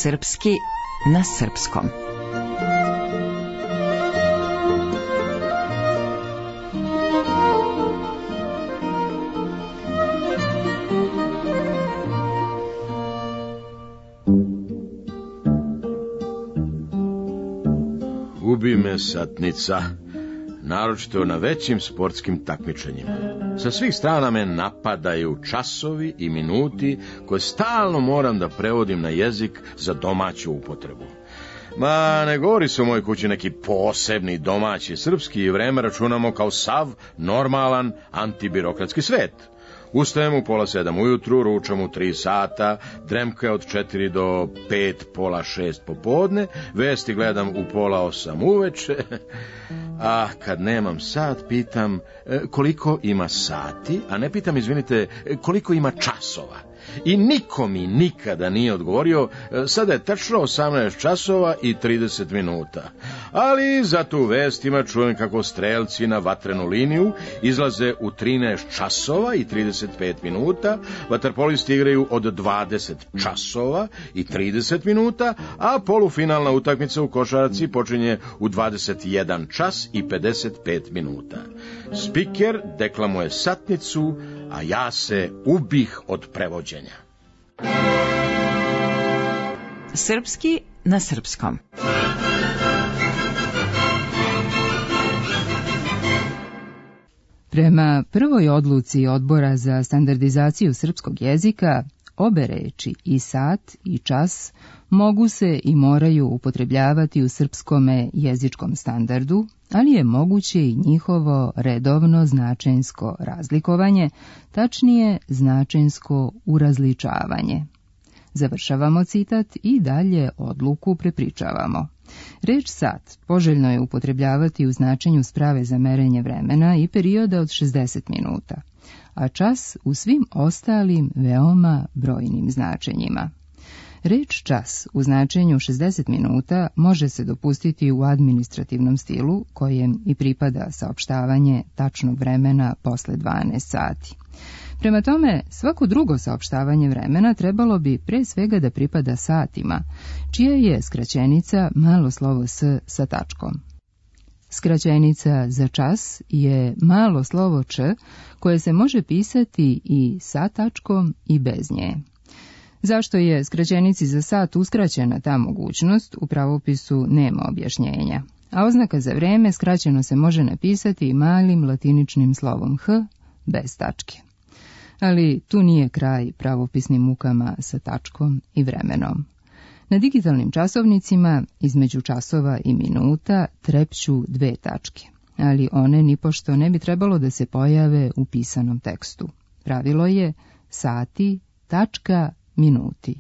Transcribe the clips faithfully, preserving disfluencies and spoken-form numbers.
Srpski na srpskom. Gubi me satnica, naročito na većim sportskim takmičenjima. Sa svih strana me napadaju časovi i minuti koje stalno moram da prevodim na jezik za domaću upotrebu. Ma, ne govori se u mojoj kući neki posebni domaći srpski i vreme računamo kao sav normalan antibirokratski svet. Ustajem u pola sedam ujutru, ručam u tri sata, dremka je od četiri do pet, pola šest popodne, vesti gledam u pola osam uveče, a kad nemam sat, pitam koliko ima sati, a ne pitam, izvinite, koliko ima časova. I niko mi nikada nije odgovorio, sada je tačno osamnaest časova i trideset minuta. Ali zato u vestima čujem kako strelci na vatrenu liniju izlaze u trinaest časova i trideset pet minuta, vaterpolisti igraju od dvadeset časova i trideset minuta, a polufinalna utakmica u košarci počinje u dvadeset jedan čas i pedeset pet minuta. Spiker deklamuje satnicu, a ja se ubih od prevođenja. Srpski na srpskom. Prema prvoj odluci Odbora za standardizaciju srpskog jezika, obe reči i sat i čas mogu se i moraju upotrebljavati u srpskome jezičkom standardu, ali je moguće i njihovo redovno značenjsko razlikovanje, tačnije značenjsko urazličavanje. Završavamo citat i dalje odluku prepričavamo. Reč sat poželjno je upotrebljavati u značenju sprave za merenje vremena i perioda od šezdeset minuta, a čas u svim ostalim veoma brojnim značenjima. Reč čas u značenju šezdeset minuta može se dopustiti u administrativnom stilu, kojem i pripada saopštavanje tačnog vremena posle dvanaest sati. Prema tome, svako drugo saopštavanje vremena trebalo bi pre svega da pripada satima, čija je skraćenica malo slovo s sa tačkom. Skraćenica za čas je malo slovo č, koje se može pisati i sa tačkom i bez nje. Zašto je skraćenici za sat uskraćena ta mogućnost, u pravopisu nema objašnjenja, a oznaka za vreme skraćeno se može napisati malim latiničnim slovom h bez tačke. Ali tu nije kraj pravopisnim mukama sa tačkom i vremenom. Na digitalnim časovnicima između časova i minuta trepću dve tačke, ali one nipošto ne bi trebalo da se pojave u pisanom tekstu. Pravilo je sati, tačka, minuti.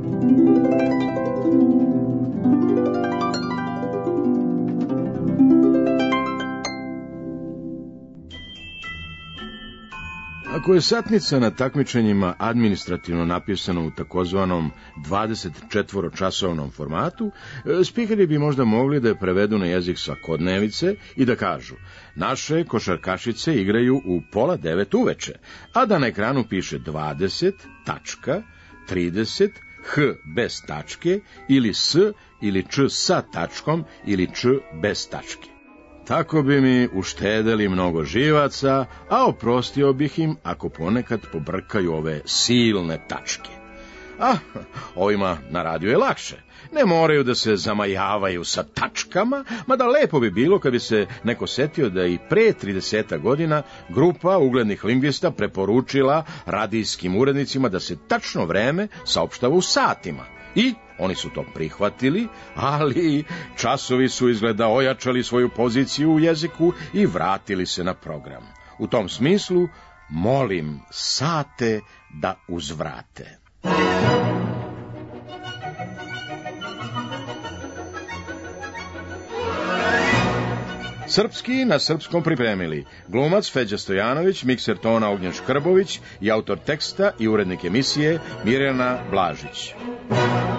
Ako je satnica na takmičenjima administrativno napisana u takozvanom dvadeset četvoročasovnom formatu, spikeri bi možda mogli da je prevedu na jezik svakodnevice i da kažu: naše košarkašice igraju u pola devet uveče, a da na ekranu piše dvadeset, tačka, trideset, h bez tačke, ili s ili č sa tačkom, ili č bez tačke. Tako bi mi uštedeli mnogo živaca, a oprostio bih im ako ponekad pobrkaju ove silne tačke. A ovima na radiju je lakše. Ne moraju da se zamajavaju sa tačkama, mada lepo bi bilo kad bi se neko setio da i pre trideset godina grupa uglednih lingvista preporučila radijskim urednicima da se tačno vreme saopštava u satima. I oni su to prihvatili, ali časovi su izgleda ojačali svoju poziciju u jeziku i vratili se na program. U tom smislu, molim sate da uzvrate. Srpski na srpskom pripremili glumac Feđa Stojanović, mikser tona Ognjen Škrbović i autor teksta i urednik emisije Mirjana Blažić.